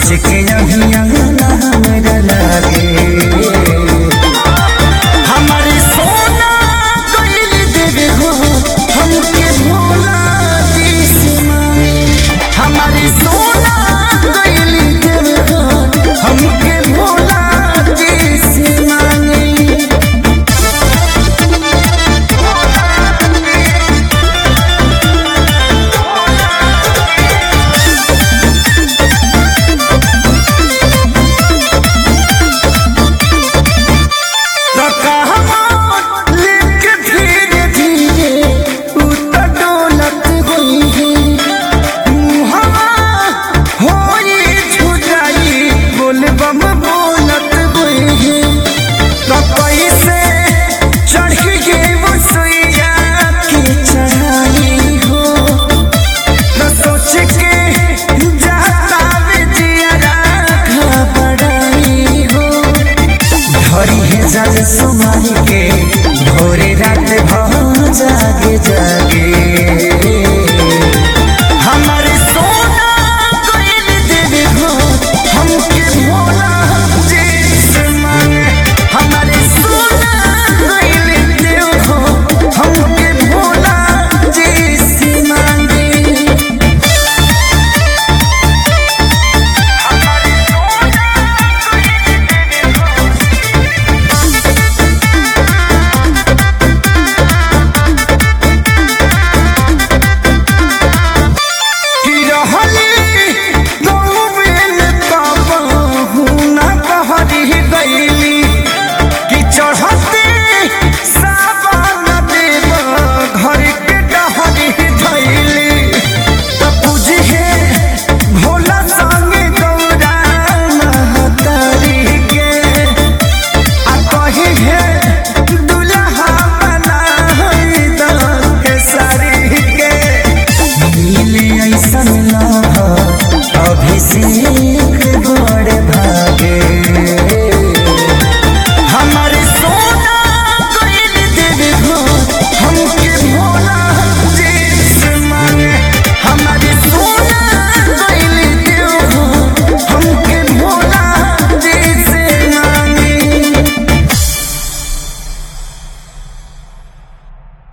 सोच के अभी अंगना हमरा लागे हमारी सोना कोइल देवे हो हमके भोला जी से मांगे हमारी सोना कोइल देवे हो हमके भोला जी से मांगे जल सुमारी के भोरे रात भर जागे जा